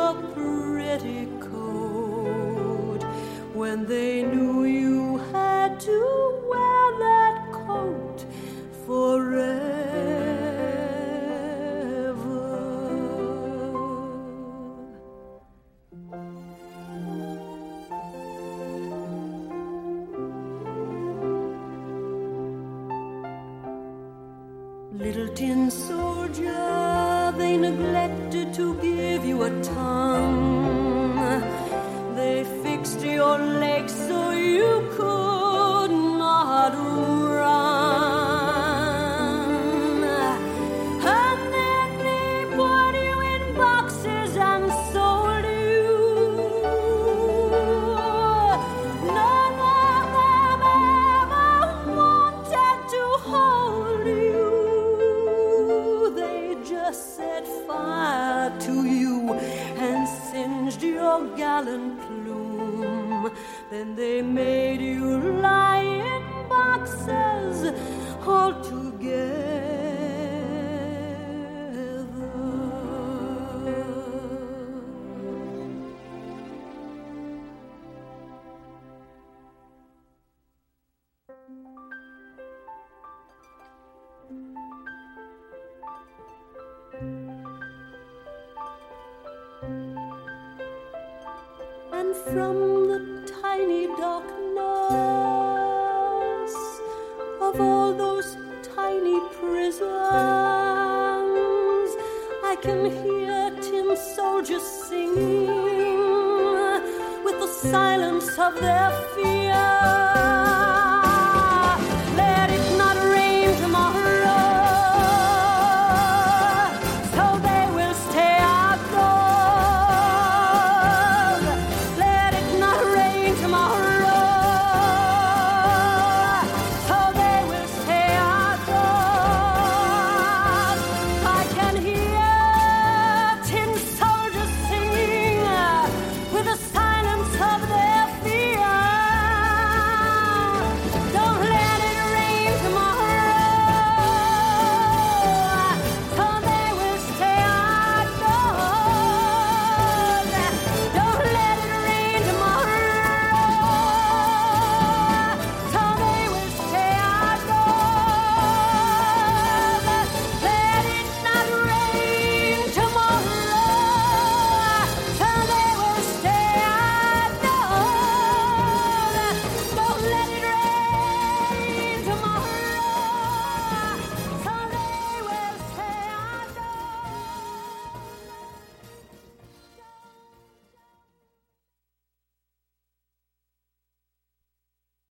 your pretty coat, when they knew you had to wear that coat forever. Little tin soldier, they neglected to give you a tongue. They fixed your legs so you could not run. And then they put you in boxes and sold you. None of them ever wanted to hold you. They just set fire to you and singed your gallant plume. Then they made you lie in boxes all together. And from the tiny darkness of all those tiny prisons, I can hear tin soldiers singing with the silence of their fear.